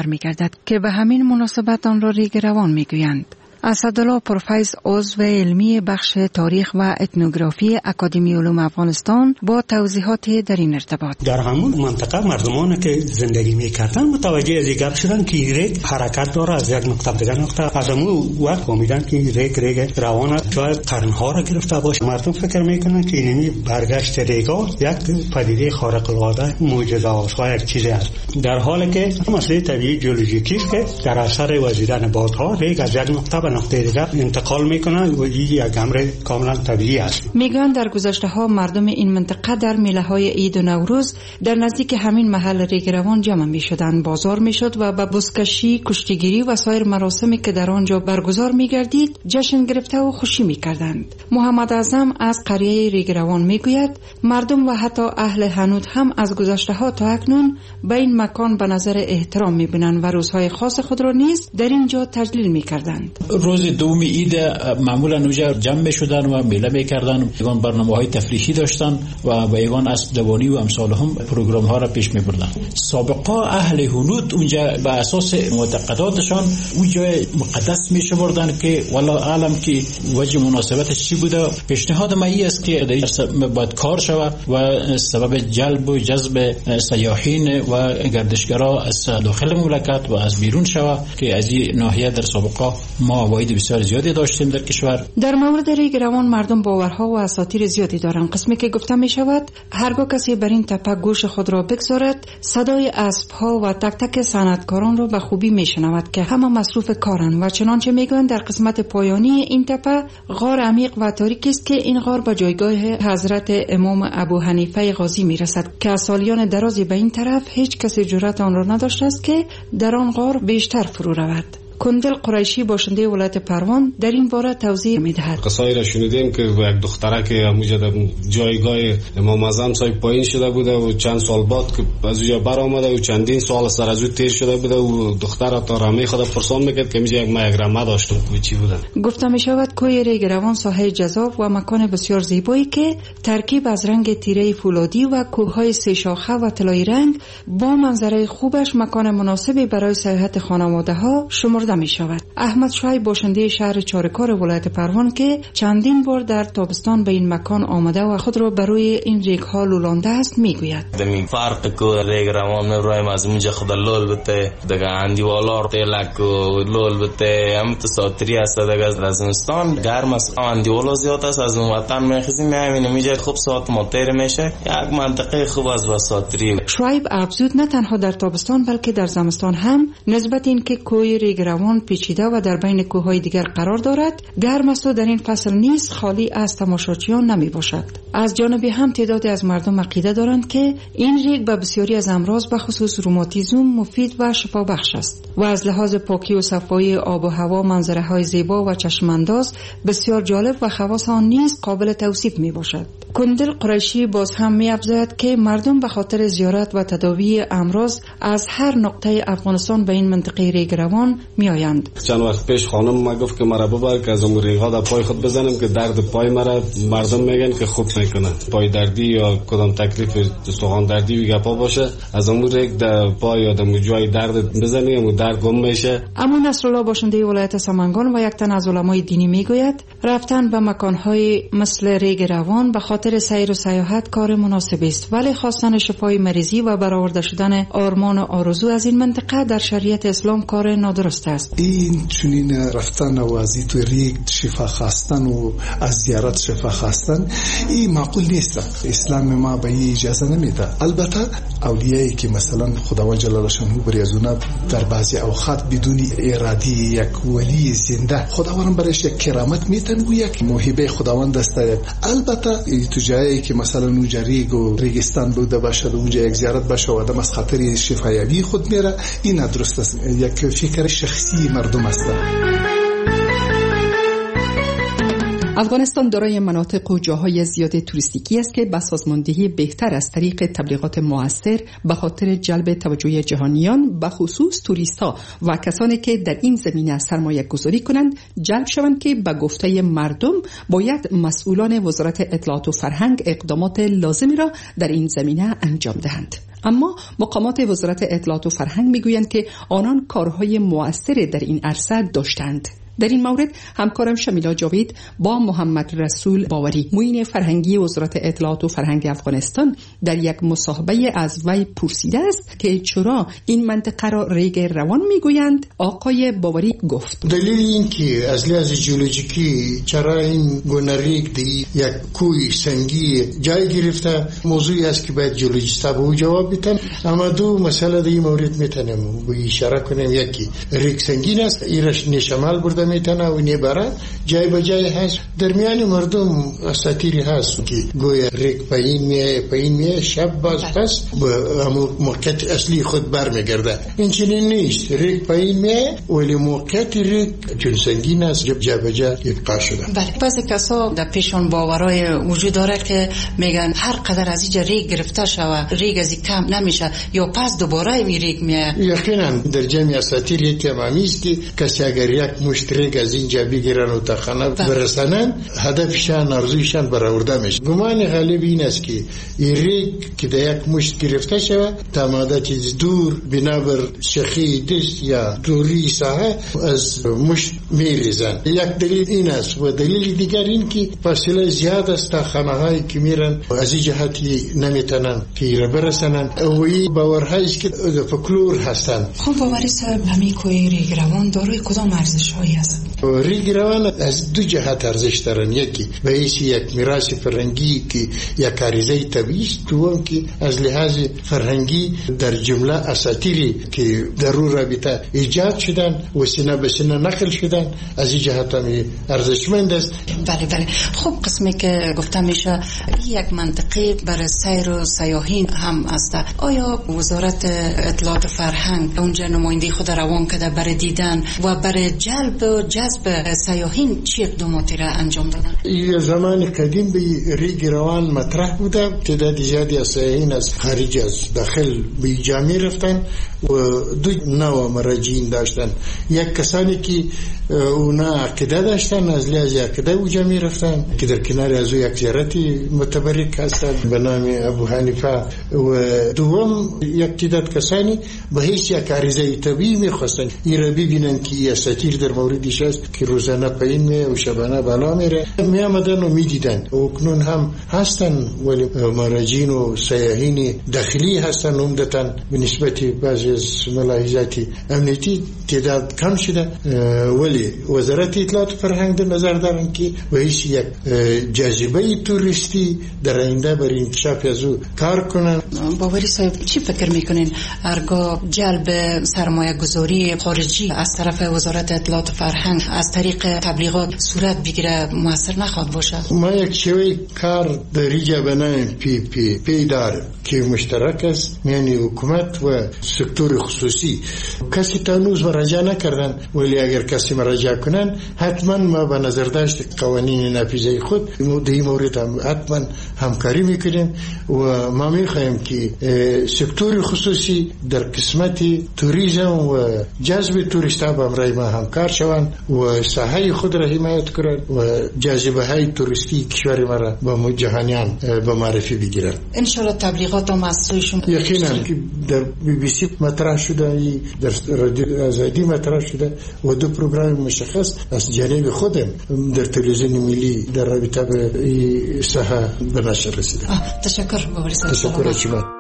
برمیگردد که به همین مناسبت آن را ریگ روان میگویند. اسدالله پرفیض عضو علمی بخش تاریخ و اتنوگرافی اکادمی علوم افغانستان با توضیحات در این ارتباط: در همون منطقه مردمانی که زندگی میکردن متوجه از گپ شدن که ریگ حرکت داره از یک نقطه به دیگر نقطه. از همون وقت فهمیدن که ریگ روان جای قرنها را گرفته باشه. مردم فکر میکنن که این برگشت ریگا یک پدیده خارق العاده معجزه آسا یک چیزی است، در حالی که مسئله طبیعی ژئولوژیکی است که در اثر وزیدن بادها ریگ از یک نقطه نقطه دیگر انتقال میکنه و این یک امر کاملا طبیعی است. میگن در گذشته ها مردم این منطقه در میله های عید و نوروز در نزدیک همین محل ریگ روان جمع میشدند، بازار میشد و به بزکشی، کشتیگیری و سایر مراسمی که در آنجا برگزار میگردید جشن گرفته و خوشی میکردند. محمد اعظم از قریه ریگ روان میگوید مردم و حتی اهل حنوط هم از گذشته ها تا اکنون به این مکان به نظر احترام میبینند و روزهای خاص خود را نیز در اینجا تجلیل میکردند. روز دوم عید معمولا اونجا جمع میشدن و میله میکردن، یگان برنامه‌های تفریحی داشتن و با یگان اسب دوانی و امثال هم پروگرام ها را پیش میبردن. سابقا اهل حنوط اونجا به اساس معتقداتشان اونجا مقدس میشمردن که والله عالم که وجه مناسبتش چی بوده. پیشنهاد من است که باید کار شود و سبب جلب و جذب سیاحین و گردشگرا از داخل مملکت و از بیرون شود که از این ناحیه در سابقا ما عواید بسیار زیادی داشتیم در کشور. در مورد ریگ روان مردم باورها و اساطیر زیادی دارند. قسمی که گفته می شود هرگاه کسی بر این تپه گوش خود را بگذارد صدای اسب‌ها و تک تک صنعتکاران را به خوبی می شنود که همه مصروف کارند و چنانچه میگویند در قسمت پایانی این تپه غار عمیق و تاریکی است که این غار به جایگاه حضرت امام ابو حنیفه غازی می رسد که از سالیان درازی به این طرف هیچ کسی جرأت آن را نداشته است که در آن غار بیشتر فرو رود. کندل قریشی باشنده ولایت پروان در این باره توضیح می‌دهد. قصایی را شنیدیم که یک دختره که همونجا در جایگاه امام اعظم صاحب پایین شده بوده و چند سال بعد که از اونجا بر آمده و چندین سال سر از او تیر شده بوده و دختره تا رمه خود پرسان میکرد که میگه یک رمه داشتم که چی بوده. گفته می شود کوه ریگ روان ساحل جذاب و مکان بسیار زیبایی که ترکیب از رنگ تیره فولادی و کوههای سه شاخه و طلایی رنگ با منظره خوبش مکان مناسبی برای سیاحت خانواده‌ها شمرده می شود. احمد شعیب باشنده شهر چارکار ولایت پروان که چندین بار در تابستان به این مکان آمده و خود را برای این ریگ ها لولانده است میگوید. دمی فرق کو ریگ روان میرویم از اونجا خود لول بته دگه اندیوالار تلک لول بته هم تساتری است دگه از رزمستان گرم است اندیوالا زیاد است از اون وطن میخزیم میبینیم اینجا خوب ساعت ماتر میشه یک منطقه خوب از وساتری. شعیب افزود نه تنها در تابستان بلکه در زمستان هم نسبت این که کوه ریگ روان پیچیده و در بین کوههای دیگر قرار دارد گرم است و در این فصل نیز خالی از تماشاچیان نمی باشد. از جانبی هم تعدادی از مردم عقیده دارند که این ریگ به بسیاری از امراض به خصوص روماتیسم مفید و شفابخش است و از لحاظ پاکی و صفایی آب و هوا منظره های زیبا و چشم انداز بسیار جالب و خواص آن نیز قابل توصیف می باشد. کندل قریشی باز هم می افزاید که مردم به خاطر زیارت و تداوی امراض از هر نقطه افغانستان به این منطقه ریگ روان می آیند. چند وقت پیش خانم ما گفت که مرا ببر که از اون ریگ‌ها در پای خود بزنم که درد پای مرا مردم میگن که خوب میکنه، پای دردی یا کدام تکلیف استخوان دردی و گپا باشه از اون ریگ در پای یا در جای درد بزنیم و درد گم میشه. اما نصرالله باشنده ولایت سمنگان و یک تن از علمای دینی میگوید رفتن به مکانهای مثل ریگ روان به خاطر سیر و سیاحت کار مناسب است، ولی خواستن شفای مریضی و برآورده شدن آرمان و آرزو از این منطقه در شریعت اسلام کار نادرست است. این چنین رفتن و از تو ریگ شفا خواستن و از زیارت شفا خواستن این معقول نیست. اسلام ما به این اجازه نمیده. البته اولیایی که مثلا خداوند جلال شانه بری از اونا در بعضی اوقات بدون ارادی یک ولی زنده خداوند برایش یک کرامت میتن و یک موهبه خداوند است. البته تو جایی که مثلا اونجا ریگ و ریگستان بوده باشه اونجا یک زیارت باشه و آدم از خطر شفایابی خود میره این درست است. یک فکر شخصی مردم است. افغانستان دارای مناطق و جاهای زیاد توریستیکی است که به سازماندهی بهتر از طریق تبلیغات مؤثر به خاطر جلب توجه جهانیان به خصوص توریست‌ها و کسانی که در این زمینه سرمایه گذاری کنند جلب شوند که به گفته مردم باید مسئولان وزارت اطلاعات و فرهنگ اقدامات لازمی را در این زمینه انجام دهند. اما مقامات وزارت اطلاعات و فرهنگ میگویند که آنان کارهای مؤثری در این عرصه داشتند. در این مورد همکارم شمیلا جاوید با محمد رسول باوری معین فرهنگی وزارت اطلاعات و فرهنگ افغانستان در یک مصاحبه از وی پرسیده است که چرا این منطقه را ریگ روان میگویند. آقای باوری گفت دلیل این که از لحاظ ژئولوژیکی چرا این گونه ریگ دی یک کوی سنگی جای گرفته موضوعی است که باید ژئولوژیست‌ها به او جواب بدن. اما دو مسئله در این مورد میتونیم به اشاره کنیم. یکی ریگ سنگین است، ایرش نشمال برده میتونه و نیبره جای به جای هست. در میان مردم اساطیری هست که گویا ریگ پایین میه شب باز پس به موقعیت اصلی خود برمیگرده. این چنین نیست. ریگ پایین میه ولی موقعیت ریگ چون سنگین است جا به جا ابقا شده. بله، بعضی کسا در پیشان باورای وجود داره که میگن هر قدر از اینجا ریگ گرفته شوه ریگ از این کم نمیشه یا پس دوباره می ریگ میه. یقینا در جمع اساطیر یکی همی است که کسی اگر یک مشت ریگ از اینجا بگیرن و تا خانه برسنن هدفشان ارزویشان برآورده میشه. گمان غالب این است که این ریگ که در یک مشت گرفته شوه تا مدتی دور بنابر شخی دست یا دوری ساحه از مشت میریزن. یک دلیل این است و دلیل دیگر این که فاصله زیاد است تا خانه هایی که میرن از این جهتی نمیتونن که برسنن و این باورهایی است که فولکلور هستند. خب باوری صاحب همین کوی ریگ روان دارای کدام ارزش هایی است؟ ریگ روان از دو جهت ارزش دارن. یکی به حیث یک میراث فرهنگی که یک عریضه طبیعی است، دوم که از لحاظ فرهنگی در جمله اساطیری که در او رابطه ایجاد شدن و سینه به سینه نقل شدن از این جهت هم ارزشمند است. بله. خب قسمی که گفته میشه یک منطقه برای سیر و سیاحین هم است. آیا وزارت اطلاعات و فرهنگ اونجا نماینده خود روان کرده برای دیدن و برای جلب و جذب سیاحین چه اقداماتی را انجام دادن؟ این زمان قدیم به ریگ روان مطرح بوده. تعداد زیادی از سیاحین از خارج از داخل به جامع رفتن و دو نوع مراجعین داشتن. یک کسانی که اونا عقیده داشتن از لحاظ عقیده و جامع رفتن که در کنار از او یک زیارتی متبرک هستند به نام ابو حنیفه و دوم یک تعداد کسانی به حیث یک عریضه طبیعی میخواستن این را ببینن که اساطیر در موردش است که روزانه پایین میه و شبانه بالا میره می آمدن و میدیدن و اکنون هم هستن ولی مراجعین و سیاحین داخلی هستن عمدتاً به نسبت بعضی از ملاحظات امنیتی تعداد کم شده ولی وزارت اطلاعات و فرهنگ در نظر دارن که به حیث یک جاذبه توریستی در آینده برای انکشاف از او کار کنن. باوری صاحب چی فکر میکنین ارگاه جلب سرمایه گذاری خارجی از طرف وزارت اطلاعات و فرهنگ از طریق تبلیغات صورت بگیره موثر نخواهد باشه؟ ما یک شوی کار در اینجا به نام پی داره که مشترک است میان حکومت و سکتور خصوصی. کسی تانوز مراجعه نکردن ولی اگر کسی مراجعه کنن حتما ما به نظر داشت قوانین نافذه خود در این مورد هم حتما همکاری میکنیم و ما میخوایم که سکتور خصوصی در قسمت توریسم و جذب توریستان با امرای ما همکار شوند و ساحه خود را حمایت کنند و جاذبه های توریستی کشور ما را با جهانیان به معرفی بگیرند. ان شاء الله تبلیغات هم از سوی شما یقینا که در BBC مطرح شده، در رادیو آزادی مطرح شده و دو پروگرام مشخص از جانب خودم در تلویزیون ملی در رابطه به این ساحه به نشر رسیده. تشکر باوری صاحب. تشکر از شما.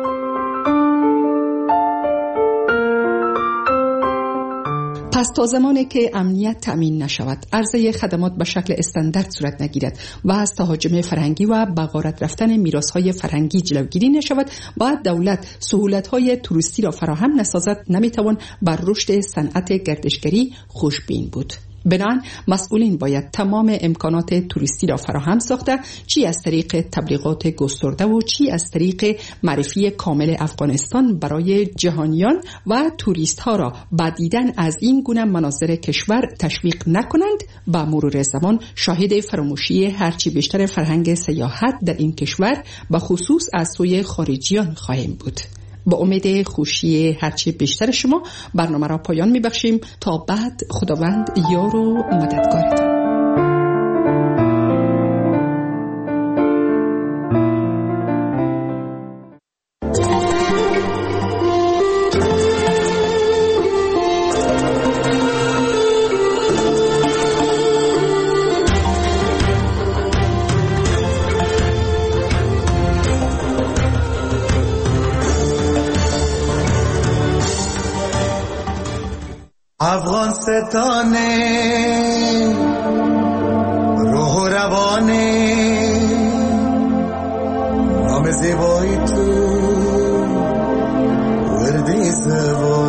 پس تا زمانی که امنیت تأمین نشود، عرضه خدمات به شکل استاندارد صورت نگیرد و از تهاجم فرهنگی و به غارت رفتن میراث‌های فرهنگی جلوگیری نشود، باید دولت سهولت‌های توریستی را فراهم نسازد، نمیتوان بر رشد صنعت گردشگری خوشبین بود. بنابراین مسئولین باید تمام امکانات توریستی را فراهم ساخته، چی از طریق تبلیغات گسترده و چی از طریق معرفی کامل افغانستان برای جهانیان و توریست ها را با دیدن از این گونه مناظر کشور تشویق نکنند. با مرور زمان شاهد فراموشی هرچی بیشتر فرهنگ سیاحت در این کشور به خصوص از سوی خارجیان خواهیم بود. با امید خوشی هرچی بیشتر شما برنامه را پایان میبخشیم. تا بعد خداوند یار و مددگارتان. افغان ستانه روح و روانه نام زیبایی تو وردی زبان